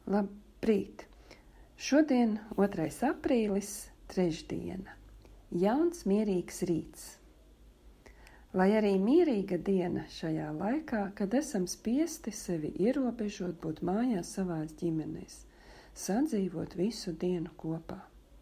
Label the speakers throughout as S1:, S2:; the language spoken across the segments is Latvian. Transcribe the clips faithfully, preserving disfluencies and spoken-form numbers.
S1: Labrīt! Šodien otrais aprīlis, trešdiena. Jauns mierīgs rīts. Lai arī mierīga diena šajā laikā, kad esam spiesti sevi ierobežot, būt mājās savās ģimenēs, sadzīvot visu dienu kopā.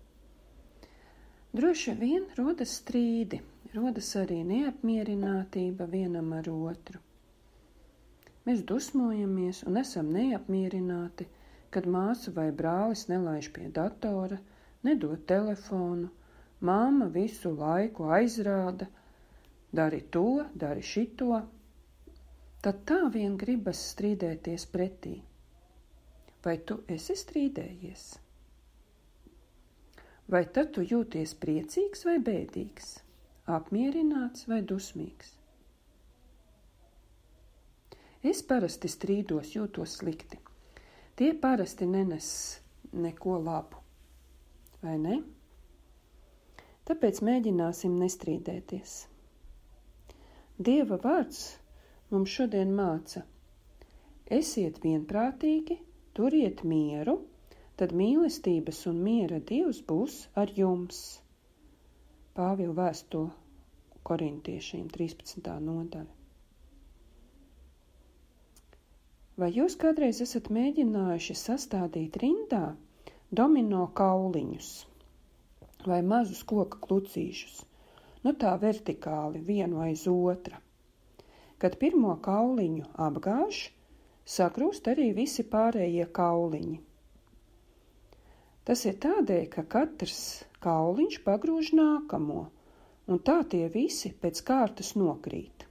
S1: Droši vien rodas strīdi, rodas arī neapmierinātība vienam ar otru. Mēs dusmojamies un esam neapmierināti, kad māsa vai brālis nelaiž pie datora, nedod telefonu, māma visu laiku aizrāda, dari to, dari šito, tad tā vien gribas strīdēties pretī. Vai tu esi strīdējies? Vai tad tu jūties priecīgs vai bēdīgs, apmierināts vai dusmīgs? Es parasti strīdos, jūtos slikti. Tie parasti nenes neko labu, vai ne? Tāpēc mēģināsim nestrīdēties. Dieva vārds mums šodien māca: esiet vienprātīgi, turiet mieru, tad mīlestības un miera Dievs būs ar jums. Pāvila vēstule Korintiešiem trīspadsmitā nodaļa. Vai jūs kādreiz esat mēģinājuši sastādīt rindā domino kauliņus vai mazus koka klucīšus, nu tā vertikāli vienu aiz otra? Kad pirmo kauliņu apgāž, sakrūst arī visi pārējie kauliņi. Tas ir tādēļ, ka katrs kauliņš pagrūž nākamo, un tā tie visi pēc kārtas nokrīt.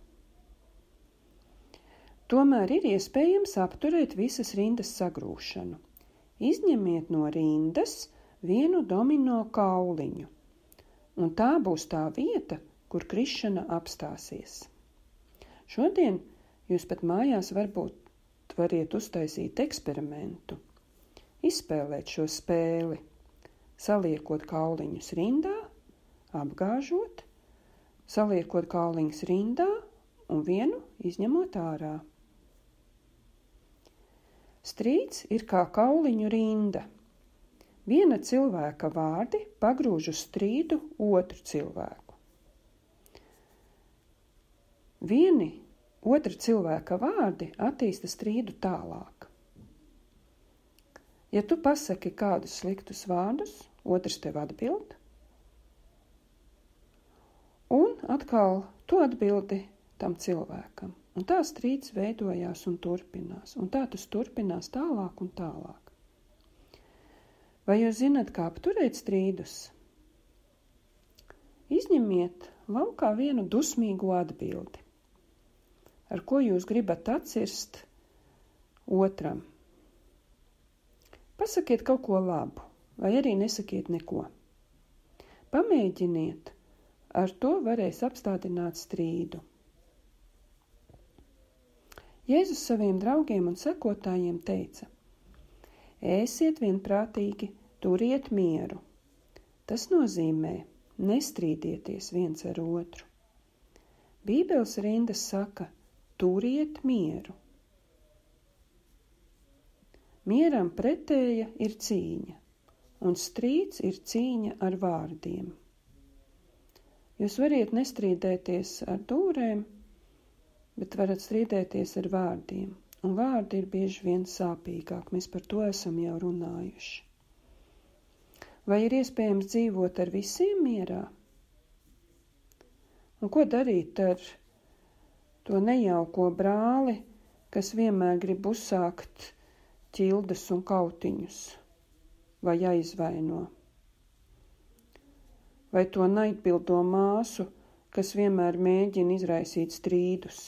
S1: Tomēr ir iespējams apturēt visas rindas sagrūšanu. Izņemiet no rindas vienu domino kauliņu, un tā būs tā vieta, kur krišana apstāsies. Šodien jūs pat mājās varbūt variet uztaisīt eksperimentu, izspēlēt šo spēli, saliekot kauliņus rindā, apgāžot, saliekot kauliņus rindā un vienu izņemot ārā. Strīds ir kā kauliņu rinda. Viena cilvēka vārdi pagrūž uz strīdu otru cilvēku. Vieni otra cilvēka vārdi attīsta strīdu tālāk. Ja tu pasaki kādus sliktus vārdus, otrs tev atbild, un atkal tu atbildi tam cilvēkam. Un tā strīds veidojās un turpinās, un tā tas turpinās tālāk un tālāk. Vai jūs zināt, kā apturēt strīdus? Izņemiet laukā vienu dusmīgu atbildi, ar ko jūs gribat atcirst otram. Pasakiet kaut ko labu, vai arī nesakiet neko. Pamēģiniet, ar to varēs apstādināt strīdu. Jēzus saviem draugiem un sekotājiem teica: ēsiet vienprātīgi, turiet mieru. Tas nozīmē, nestrīdieties viens ar otru. Bībeles rindas saka: turiet mieru. Mieram pretēja ir cīņa, un strīds ir cīņa ar vārdiem. Jūs variet nestrīdēties ar dūrēm, bet varat strīdēties ar vārdiem, un vārdi ir bieži vien sāpīgāk, mēs par to esam jau runājuši. Vai ir iespējams dzīvot ar visiem mierā? Un ko darīt ar to nejauko brāli, kas vienmēr grib uzsākt ķildes un kautiņus, vai aizvaino? Vai to naidpildo māsu, kas vienmēr mēģina izraisīt strīdus?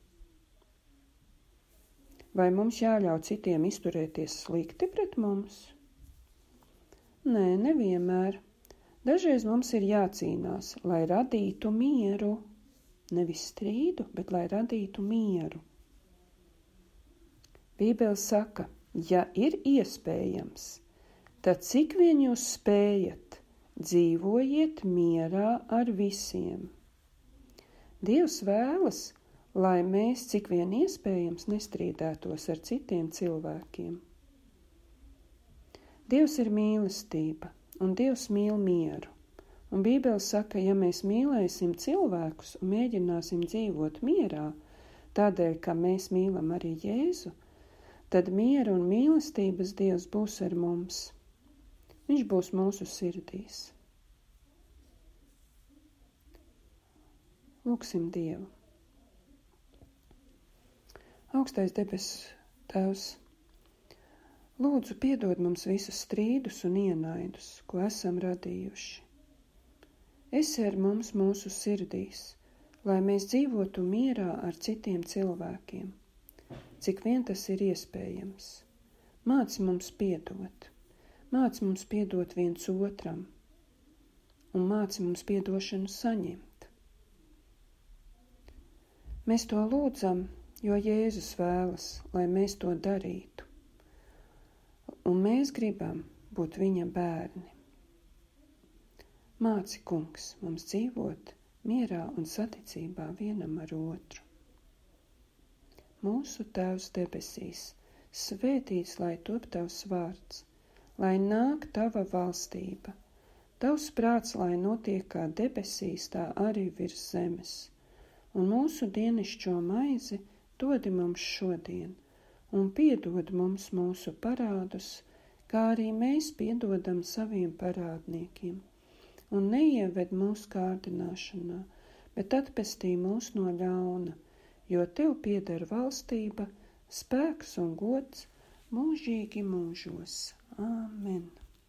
S1: Vai mums jāļauj citiem izturēties slikti pret mums? Nē, nevienmēr. Dažreiz mums ir jācīnās, lai radītu mieru. Nevis strīdu, bet lai radītu mieru. Bībele saka: ja ir iespējams, tad cik vien jūs spējat, dzīvojiet mierā ar visiem. Dievs vēlas, lai mēs cik vien iespējams nestrīdētos ar citiem cilvēkiem. Dievs ir mīlestība, un Dievs mīl mieru. Un Bībele saka, ja mēs mīlēsim cilvēkus un mēģināsim dzīvot mierā, tādēļ, ka mēs mīlam arī Jēzu, tad miera un mīlestības Dievs būs ar mums. Viņš būs mūsu sirdīs. Lūksim Dievu. Augstais debesu Tēvs, lūdzu piedod mums visus strīdus un ienaidus, ko esam radījuši. Esi ar mums mūsu sirdīs, lai mēs dzīvotu mierā ar citiem cilvēkiem, cik vien tas ir iespējams. Māci mums piedot, māci mums piedot viens otram, un māci mums piedošanu saņemt. Mēs to lūdzam, jo Jēzus vēlas, lai mēs to darītu, un mēs gribam būt viņa bērni. Māci, Kungs, mums dzīvot mierā un saticībā vienam ar otru. Mūsu Tēvs debesīs, svētīts lai top Tavs vārds, lai nāk Tava valstība, Tavs prāts, lai notiek kā debesīs, tā arī virs zemes, un mūsu dienascho maizi dodi mums šodien, un piedod mums mūsu parādus, kā arī mēs piedodam saviem parādniekiem. Un neieved mūsu kārdināšanā, bet atpestī mūs no ļauna, jo Tev pieder valstība, spēks un gods mūžīgi mūžos. Āmen.